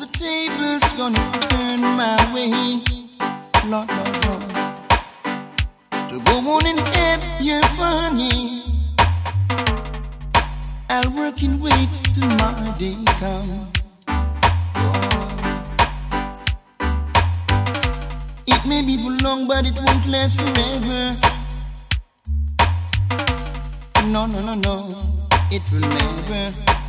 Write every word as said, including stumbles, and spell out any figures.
the table's gonna turn my way. Lord, Lord, Lord. To go on and have your funny. I'll work and wait till my day come. Oh. It may be for long, but it won't last forever. No, no, no, no, it will never.